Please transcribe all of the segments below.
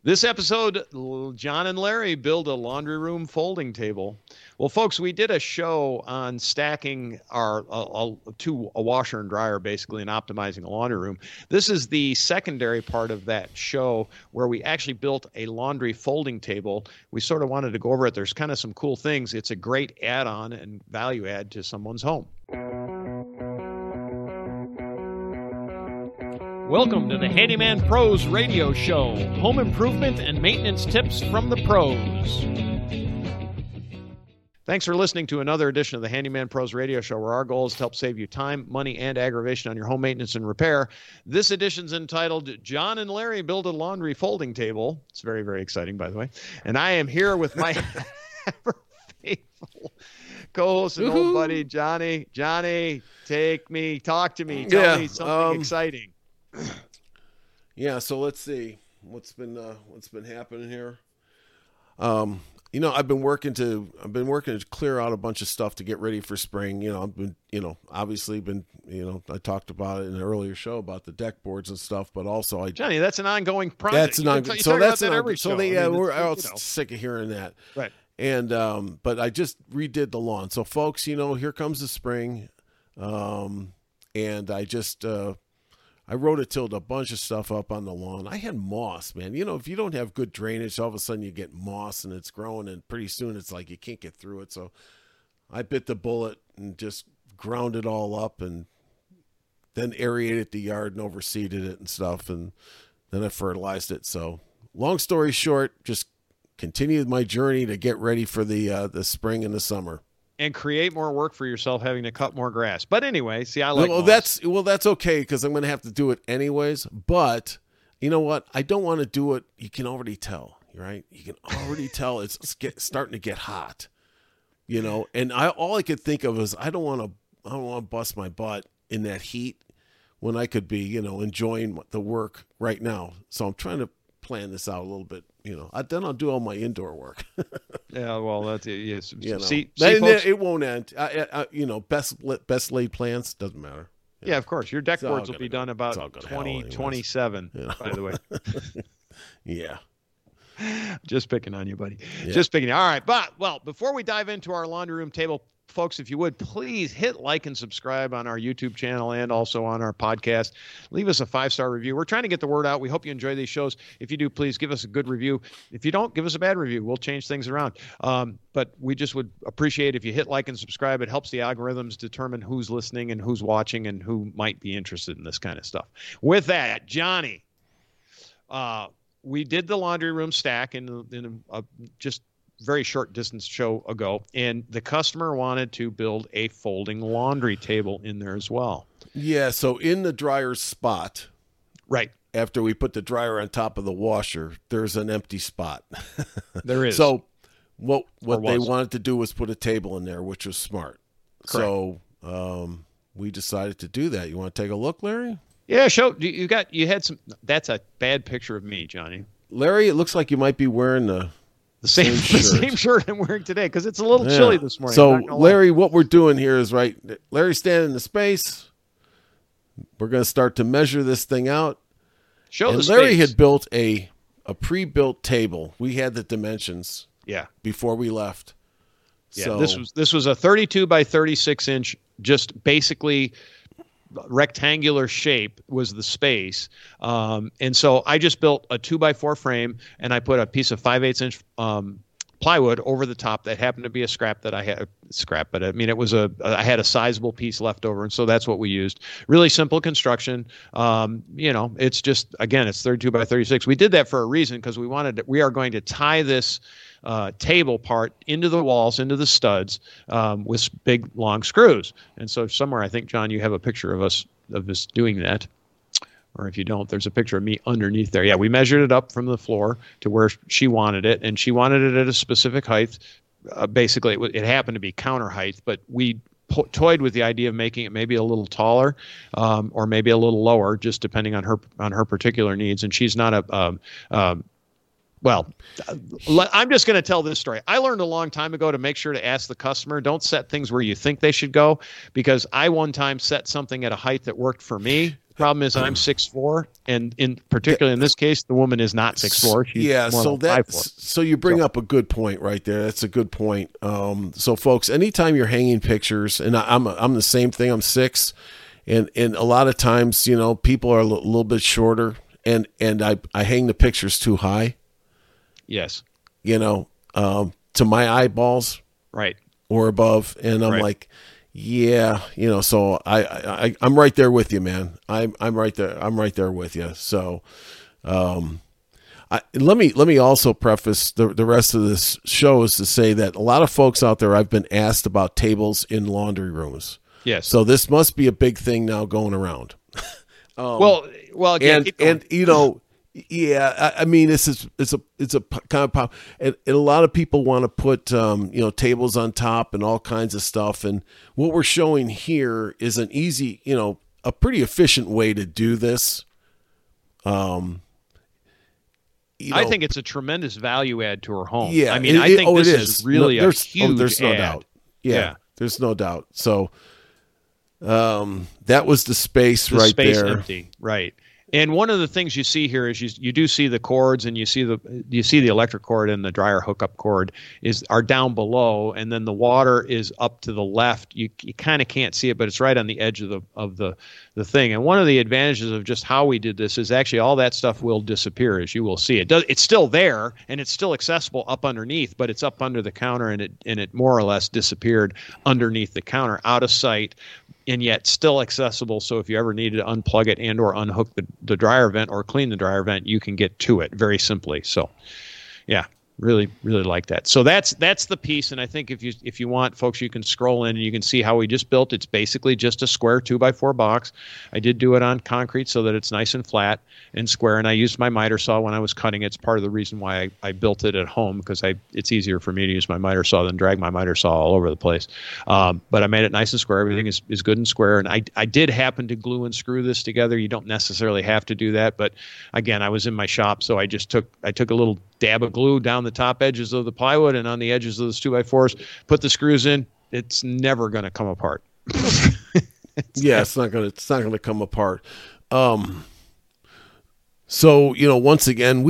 This episode, John and Larry build a laundry room folding table. Well, folks, we did a show on stacking our to a washer and dryer, basically, and optimizing a laundry room. This is the secondary part of that show where we actually built a laundry folding table. We sort of wanted to go over it. There's kind of some cool things. It's a great add-on and value add to someone's home. Welcome to the Handyman Pros Radio Show, home improvement and maintenance tips from the pros. Thanks for listening to another edition of the Handyman Pros Radio Show, where our goal is to help save you time, money, and aggravation on your home maintenance and repair. This edition's entitled, John and Larry Build a Laundry Folding Table. It's very, very exciting, by the way. And I am here with my ever-faithful co-host and old buddy, Johnny. Johnny, talk to me, tell me something exciting. Yeah, so let's see what's been happening here. I've been working to clear out a bunch of stuff to get ready for spring. I've been, I talked about it in an earlier show about the deck boards and stuff, but also Johnny, that's an ongoing project. We're all sick of hearing that. Right. And, but I just redid the lawn. So folks, here comes the spring. And I rototilled a bunch of stuff up on the lawn. I had moss, man. If you don't have good drainage, all of a sudden you get moss and it's growing, and pretty soon it's like you can't get through it. So I bit the bullet and just ground it all up and then aerated the yard and overseeded it and stuff. And then I fertilized it. So long story short, just continued my journey to get ready for the spring and the summer. And create more work for yourself having to cut more grass. But anyway, see, I like that's okay, because I'm going to have to do it anyways. But you know what? I don't want to do it. You can already tell, right? You can already tell it's starting to get hot, And all I could think of is I don't want to bust my butt in that heat when I could be, enjoying the work right now. So I'm trying to plan this out a little bit. Then I'll do all my indoor work. Yeah, well, that's it. Yes. See, folks, it won't end. Best laid plans doesn't matter. Yeah, of course. Your deck boards will be done about 2027. By the way. Yeah. Just picking on you, buddy. Yeah. Just picking. All right, before we dive into our laundry room table, folks, if you would, please hit like and subscribe on our YouTube channel and also on our podcast. Leave us a 5-star review. We're trying to get the word out. We hope you enjoy these shows. If you do, please give us a good review. If you don't, give us a bad review. We'll change things around. But we just would appreciate if you hit like and subscribe. It helps the algorithms determine who's listening and who's watching and who might be interested in this kind of stuff. With that, Johnny, we did the laundry room stack in a just very short distance show ago, and the customer wanted to build a folding laundry table in there as well. Yeah, so in the dryer spot, right after we put the dryer on top of the washer, there's an empty spot. There is. So what they wanted to do was put a table in there, which was smart. Correct. So we decided to do that. You want to take a look, Larry? Yeah, show you had some. That's a bad picture of me, Johnny. Larry, it looks like you might be wearing the same shirt I'm wearing today, because it's a little chilly this morning. So, Larry, what we're doing here is Larry's standing in the space. We're going to start to measure this thing out. Larry had built a pre-built table. We had the dimensions. Yeah. Before we left. Yeah. So, this was a 32 by 36 inch, just basically rectangular shape was the space. And so I just built a 2x4 frame, and I put a piece of 5/8 inch plywood over the top that happened to be a scrap that I had. But I mean, I had a sizable piece left over, and so that's what we used. Really simple construction. It's just, again, it's 32 by 36. We did that for a reason, because we are going to tie this table part into the walls, into the studs, with big long screws. And so somewhere, I think, John, you have a picture of us doing that. Or if you don't, there's a picture of me underneath there. Yeah, we measured it up from the floor to where she wanted it, and she wanted it at a specific height. Basically, it happened to be counter height, but we toyed with the idea of making it maybe a little taller, or maybe a little lower, just depending on her particular needs. And she's not I'm just going to tell this story. I learned a long time ago to make sure to ask the customer. Don't set things where you think they should go, because I one time set something at a height that worked for me Problem is I'm 6'4", and particularly in this case, the woman is not 6'4". She's more like 5'4". So you bring up a good point right there. That's a good point. So folks, anytime you're hanging pictures, and I'm the same thing. I'm 6', and a lot of times, people are a little bit shorter, and I hang the pictures too high. Yes. To my eyeballs. Right. Or above, and I'm like, yeah, so I'm right there with you, man. I'm right there. I'm right there with you. So, let me also preface the rest of this show is to say that a lot of folks out there, I've been asked about tables in laundry rooms. Yes. So this must be a big thing now going around. Well, again, and yeah, I mean, it's a kind of pop, and a lot of people want to put tables on top and all kinds of stuff. And what we're showing here is an easy, a pretty efficient way to do this. I think it's a tremendous value add to her home. Yeah, I mean, I think this is really a huge there's no add. doubt. Yeah, there's no doubt. So, that was the space the right space there. Empty, right. And one of the things you see here is you do see the cords, and you see the electric cord and the dryer hookup cord are down below, and then the water is up to the left. You kind of can't see it, but it's right on the edge of the thing. And one of the advantages of just how we did this is actually all that stuff will disappear, as you will see. It's still there, and it's still accessible up underneath, but it's up under the counter, and it more or less disappeared underneath the counter, out of sight, and yet still accessible. So if you ever needed to unplug it and or unhook the dryer vent or clean the dryer vent, you can get to it very simply. So yeah, really, really like that. So that's the piece. And I think if you want, folks, you can scroll in and you can see how we just built. It's basically just a square 2x4 box. I did do it on concrete so that it's nice and flat and square. And I used my miter saw when I was cutting it. It's part of the reason why I built it at home, because it's easier for me to use my miter saw than drag my miter saw all over the place. But I made it nice and square. Everything is good and square. And I did happen to glue and screw this together. You don't necessarily have to do that. But again, I was in my shop, so I took a little dab of glue down the top edges of the plywood and on the edges of those 2x4s, put the screws in. It's never going to come apart. It's not going to come apart. So, once again,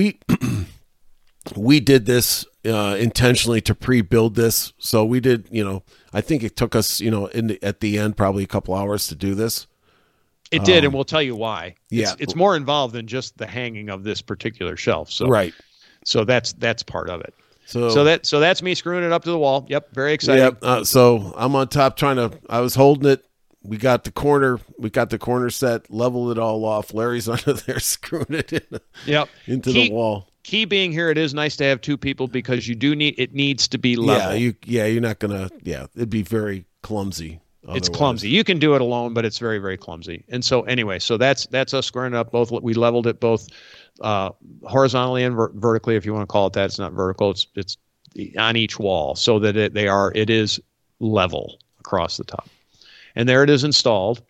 we did this intentionally to pre-build this. So we did, I think it took us, at the end, probably a couple hours to do this. It did. And we'll tell you why. Yeah. It's more involved than just the hanging of this particular shelf. So, right. So that's part of it. So that's me screwing it up to the wall. Yep. Very exciting. Yep. So I'm on top I was holding it. We got the corner set, leveled it all off. Larry's under there screwing it in, into the wall. Key being here, it is nice to have two people because it needs to be level. You're not gonna. Yeah, it'd be very clumsy. Otherwise. It's clumsy. You can do it alone, but it's very, very clumsy. And so anyway, so that's us squaring it up. We leveled it both horizontally and vertically, if you want to call it that. It's not vertical. It's on each wall so that it is level across the top. And there it is installed.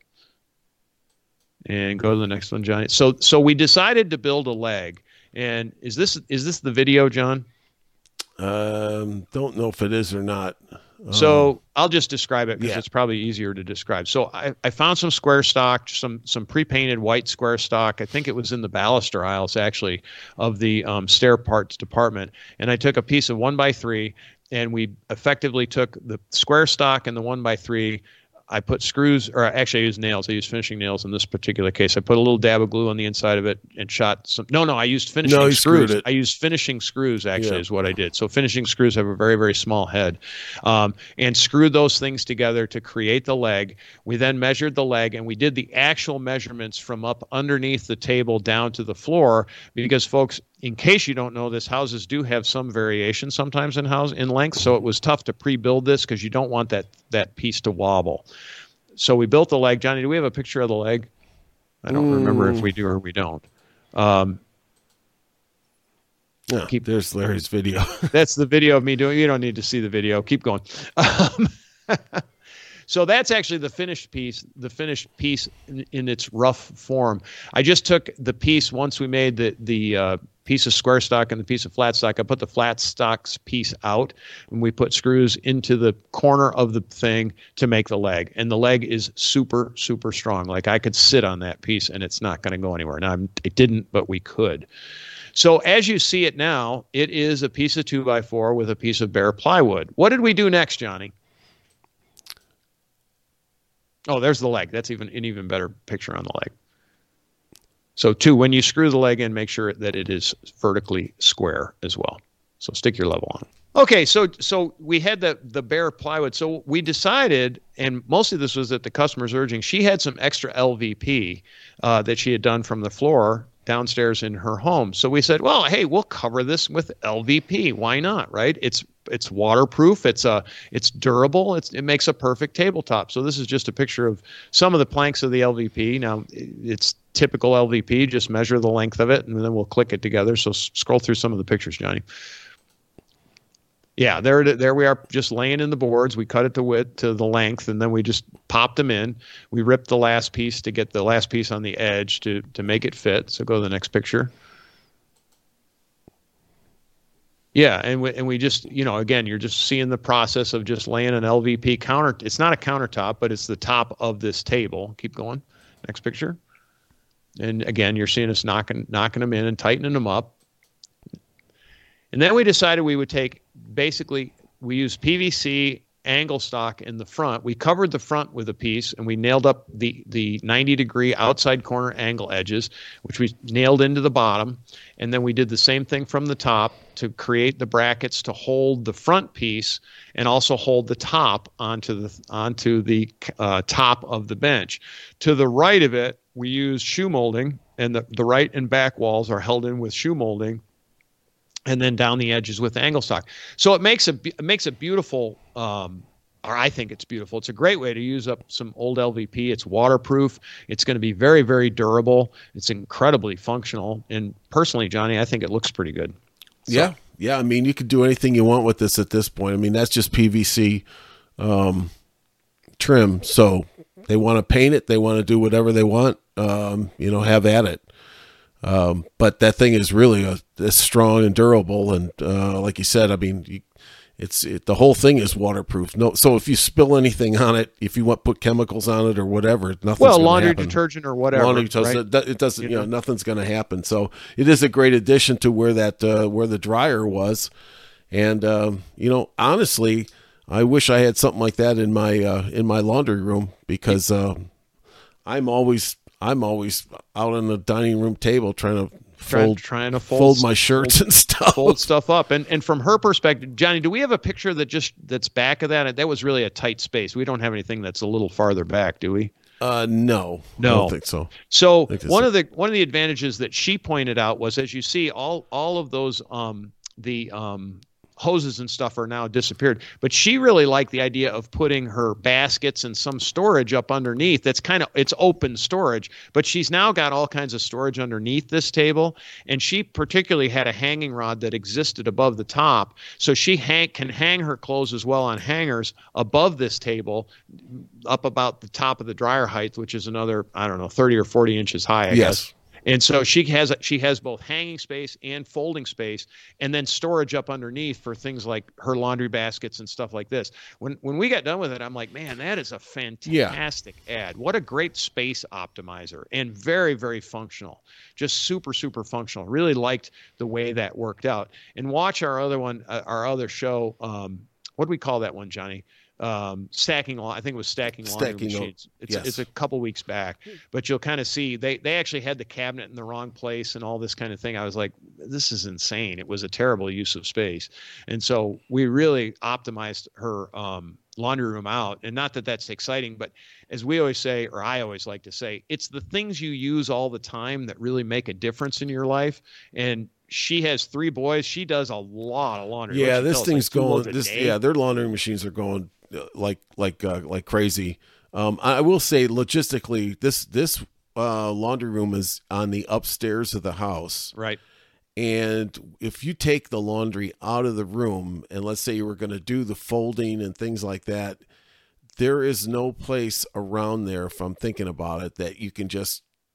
And go to the next one, Johnny. So we decided to build a leg. And is this the video, John? Don't know if it is or not. So I'll just describe it because it's probably easier to describe. So I found some square stock, some pre-painted white square stock. I think it was in the baluster aisles actually of the stair parts department. And I took a piece of 1x3 and we effectively took the square stock and the 1x3. I put screws, or actually I used nails. I used finishing nails in this particular case. I put a little dab of glue on the inside of it and shot some. No, I used finishing screws. I used finishing screws actually is what I did. So finishing screws have a very, very small head, and screwed those things together to create the leg. We then measured the leg and we did the actual measurements from up underneath the table down to the floor because folks, in case you don't know this, houses do have some variation sometimes in length. So it was tough to pre-build this because you don't want that piece to wobble. So we built the leg. Johnny, do we have a picture of the leg? I don't remember if we do or we don't. There's Larry's video. That's the video of me doing. You don't need to see the video. Keep going. So that's actually the finished piece in its rough form. I just took the piece once we made the piece of square stock and the piece of flat stock. I put the flat stocks piece out, and we put screws into the corner of the thing to make the leg. And the leg is super, super strong. Like I could sit on that piece and it's not going to go anywhere. Now, it didn't, but we could. So as you see it now, it is a piece of 2x4 with a piece of bare plywood. What did we do next, Johnny? Oh, there's the leg. That's an even better picture on the leg. So two, when you screw the leg in, make sure that it is vertically square as well. So stick your level on. Okay, so we had the bare plywood. So we decided, and mostly this was at the customer's urging, she had some extra LVP that she had done from the floor downstairs in her home. So we said, well, hey, we'll cover this with LVP. Why not, right? It's waterproof. It's durable. It makes a perfect tabletop. So this is just a picture of some of the planks of the LVP. Now it's typical LVP. Just measure the length of it, and then we'll click it together. So scroll through some of the pictures, Johnny. Yeah, there we are, just laying in the boards. We cut it to width to the length, and then we just popped them in. We ripped the last piece to get the last piece on the edge to make it fit. So go to the next picture. Yeah, and we just, again, you're just seeing the process of just laying an LVP counter. It's not a countertop, but it's the top of this table. Keep going. Next picture. And again, you're seeing us knocking them in and tightening them up. And then we decided we would we used PVC angle stock in the front. We covered the front with a piece, and we nailed up the 90-degree outside corner angle edges, which we nailed into the bottom. And then we did the same thing from the top to create the brackets to hold the front piece and also hold the top onto the top of the bench. To the right of it, we used shoe molding, and the right and back walls are held in with shoe molding, and then down the edges with angle stock. So it makes a beautiful, or I think it's beautiful. It's a great way to use up some old LVP. It's waterproof. It's going to be very, very durable. It's incredibly functional. And personally, Johnny, I think it looks pretty good. So. Yeah. I mean, you could do anything you want with this at this point. I mean, that's just PVC trim. So they want to paint it. They want to do whatever they want. Have at it. But that thing is really strong and durable, and like you said, I mean, the whole thing is waterproof. No, so if you spill anything on it, if you want to put chemicals on it or whatever, nothing's going to happen. Laundry detergent or whatever. Laundry detergent, right? It doesn't. Nothing's going to happen. So it is a great addition to where the dryer was, and honestly, I wish I had something like that in my laundry room, because I'm always out on the dining room table trying to fold my shirts and stuff. Fold stuff up. And from her perspective, Johnny, do we have a picture that's back of that? That was really a tight space. We don't have anything that's a little farther back, do we? No, I don't think so. So one of the advantages that she pointed out was, as you see, all of those hoses and stuff are now disappeared, but she really liked the idea of putting her baskets and some storage up underneath. It's open storage, but she's now got all kinds of storage underneath this table, and she particularly had a hanging rod that existed above the top, so she can hang her clothes as well on hangers above this table, up about the top of the dryer height, which is another, 30 or 40 inches high, I guess. And so she has both hanging space and folding space, and then storage up underneath for things like her laundry baskets and stuff like this. When we got done with it, I'm like, man, that is a fantastic ad. What a great space optimizer, and very, very functional. Just super, super functional. Really liked the way that worked out. And watch our other show. What do we call that one, Johnny? Stacking. I think it was stacking laundry machines. It's a couple weeks back, but you'll kind of see they actually had the cabinet in the wrong place and all this kind of thing. I was like, this is insane. It was a terrible use of space, and so we really optimized her laundry room out. And not that that's exciting, but as we always say, or I always like to say, it's the things you use all the time that really make a difference in your life. And she has 3 boys. She does a lot of laundry. Yeah, this thing's going. Their laundry machines are going like crazy. I will say, logistically, this laundry room is on the upstairs of the house, right? And if you take the laundry out of the room, and let's say you were going to do the folding and things like that, there is no place around there, if I'm thinking about it, that you can just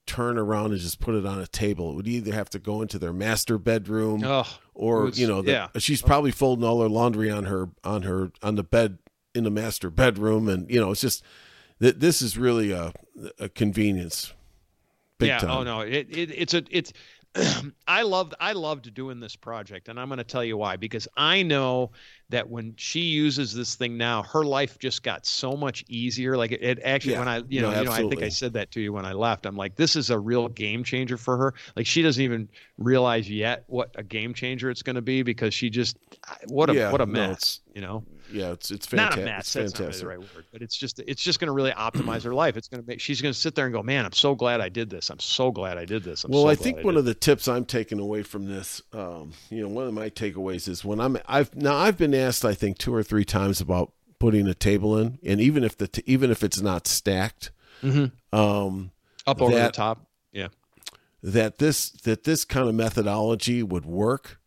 turn around and just put it on a table. It would either have to go into their master bedroom, or she's probably folding all her laundry on the bed in the master bedroom, and it's just this is really a convenience. Big time. Oh no, it's I loved doing this project, and I'm going to tell you why. Because I know that when she uses this thing now, her life just got so much easier. Like it actually, when I think I said that to you when I left. I'm like, this is a real game changer for her. Like she doesn't even realize yet what a game changer it's going to be, because she just what a mess. Yeah, it's fantastic. Not a mess. That's not really the right word, but it's just going to really optimize her life. She's going to sit there and go, man, I'm so glad I did this. I'm so glad I did this. I think one of the tips I'm taking away from this, one of my takeaways is when I've been asked, I think 2 or 3 times about putting a table in, and even if it's not stacked, up over the top, that this kind of methodology would work,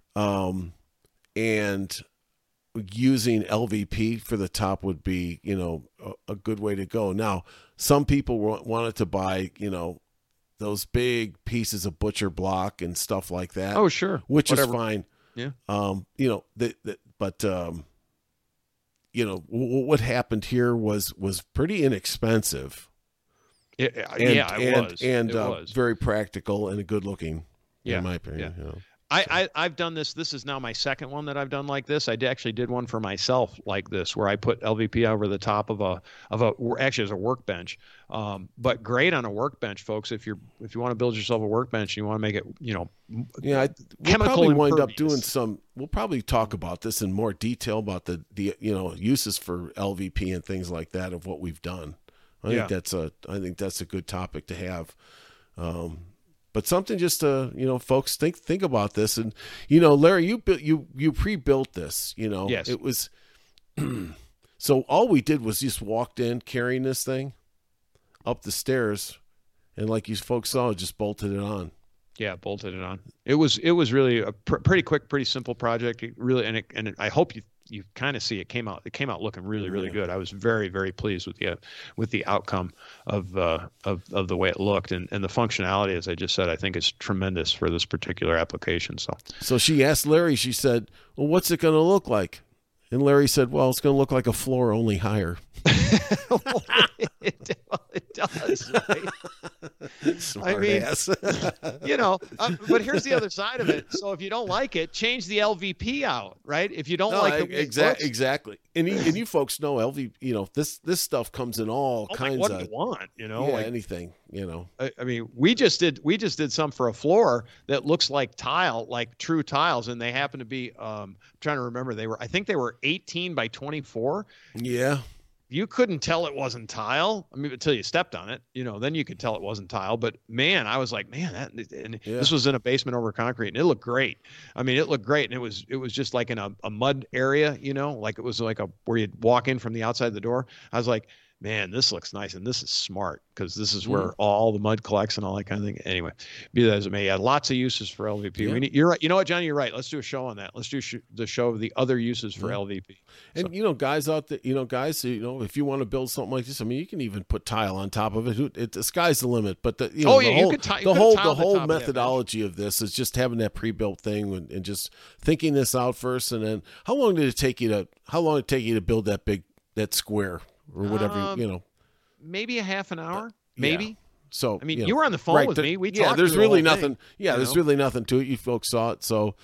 and using LVP for the top would be, a good way to go. Now, some people wanted to buy, those big pieces of butcher block and stuff like that. Oh, sure. Which is fine. Yeah. What happened here was pretty inexpensive. It was very practical and good looking, in my opinion. Yeah. I've done this. This is now my second one that I've done like this. I actually did one for myself like this, where I put LVP over the top of actually as a workbench. But great on a workbench, folks. If you want to build yourself a workbench, you want to make it, we'll probably wind up doing some. We'll probably talk about this in more detail about the uses for LVP and things like that of what we've done. I think that's a good topic to have. But something just to, folks, think about this. And, Larry, you pre-built this, Yes. It was, so all we did was just walked in carrying this thing up the stairs, and like you folks saw, just bolted it on. Yeah, bolted it on. It was really a pretty quick, pretty simple project. It really, and I hope you kind of see it came out looking really, really good. I was very, very pleased with the outcome of the way it looked, and the functionality, as I just said, I think is tremendous for this particular application. So she asked Larry, she said, well, what's it going to look like? And Larry said, well, it's going to look like a floor, only higher. It does, right? Smart ass. But here's the other side of it. So if you don't like it, change the LVP out, right? If you don't like it, exactly. And you folks know LVP. This stuff comes in all kinds what of. Do you want, anything. I mean, we just did some for a floor that looks like tile, like true tiles, and they happen to be. I'm trying to remember. I think they were 18 by 24. Yeah. You couldn't tell it wasn't tile. I mean, until you stepped on it, then you could tell it wasn't tile. But man, I was like, this was in a basement over concrete, and it looked great. I mean, it looked great, and it was just like in a mud area, like it was like where you'd walk in from the outside the door. I was like, man, this looks nice, and this is smart, because this is where all the mud collects and all that kind of thing. Anyway, be that as it may, lots of uses for LVP. Yeah. You're right. You know what, Johnny? You're right. Let's do a show on that. Let's do the show of the other uses for LVP. And guys out there, if you want to build something like this, I mean, you can even put tile on top of it. The sky's the limit. But the whole methodology of this is just having that pre-built thing and just thinking this out first. And then, how long did it take you to build that square? Or whatever, maybe a half an hour, maybe. Yeah. So I mean, you were on the phone with me. We talked. There's really nothing. There's really nothing to it. You folks saw it, so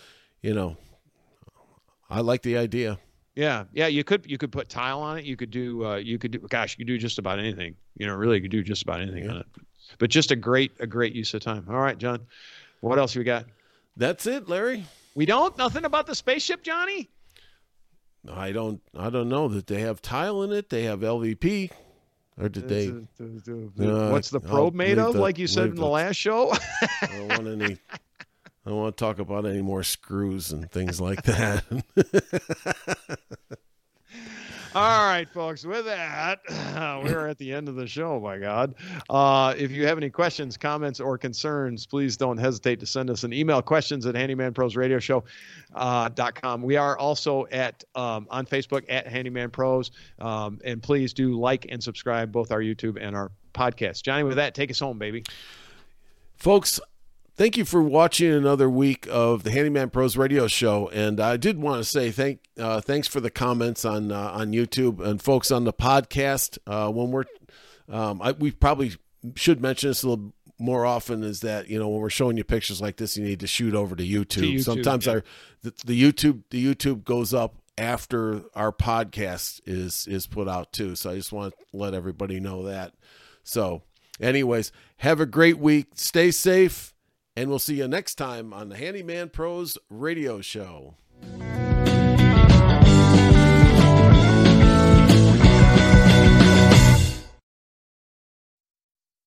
I like the idea. Yeah. You could put tile on it. You could do. Gosh, you could do just about anything. Really, you could do just about anything on it. But just a great use of time. All right, John. What else we got? That's it, Larry. We don't. Nothing about the spaceship, Johnny. I don't know that they have tile in it. They have LVP, or did they? What's the probe made of? Like you said in the last show. I don't want to talk about any more screws and things like that. All right, folks, with that, we're at the end of the show, my God. If you have any questions, comments, or concerns, please don't hesitate to send us an email, questions@handymanprosradioshow.com. We are also on Facebook at Handyman Pros, and please do like and subscribe both our YouTube and our podcast. Johnny, with that, take us home, baby. Folks, thank you for watching another week of the Handyman Pros Radio Show. And I did want to say thanks for the comments on YouTube, and folks on the podcast. We probably should mention this a little more often, is that, when we're showing you pictures like this, you need to shoot over to YouTube. Sometimes the YouTube goes up after our podcast is put out too. So I just want to let everybody know that. So anyways, have a great week. Stay safe, and we'll see you next time on the Handyman Pros Radio Show.